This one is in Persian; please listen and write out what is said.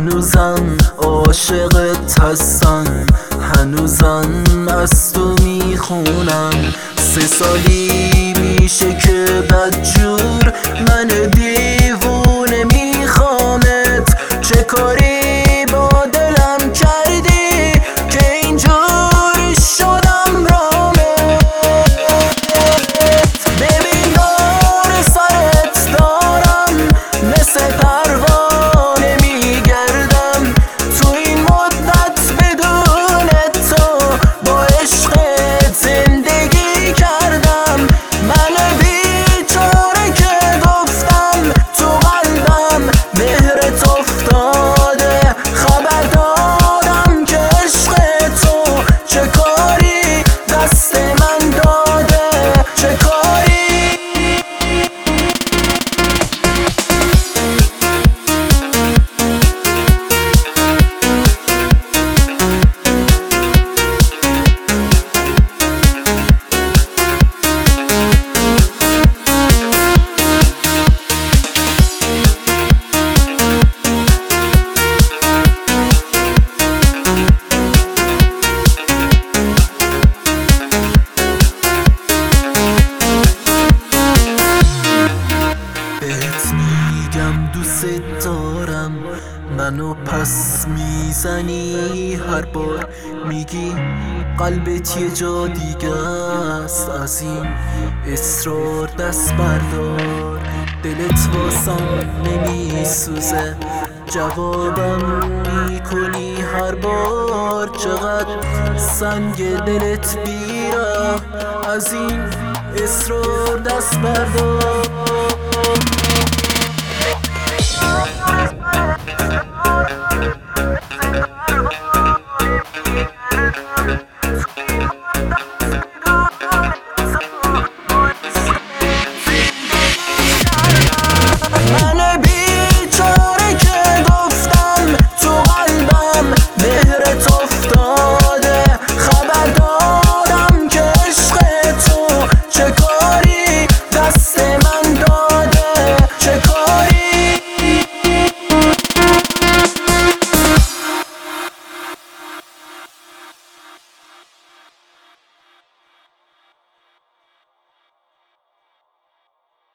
هنوزم عاشقت هستم، هنوزم از تو میخونم. 3 سالی میشه که بدجور من دیوونه میخوامت. چه کاری با دلم کردی که اینجور شدم رامت؟ ببین دور سرت دارم مثل پروانه میگردم. تو این مدت بدون تو با عشقت زندگی کردم. من بیچاره که گفتم تو قلبم مهرت افتاده. خبر دادم که عشق تو چه کاری دست من داده، چه کاری. میگم دوست دارم، منو پس میزنی هر بار میگی قلبت یه جا دیگه است. از این اصرار دست بردار، دلت واسم نمیسوزه. جوابم میکنی هر بار چقدر سنگ دلت بیره. از این اصرار دست بردار.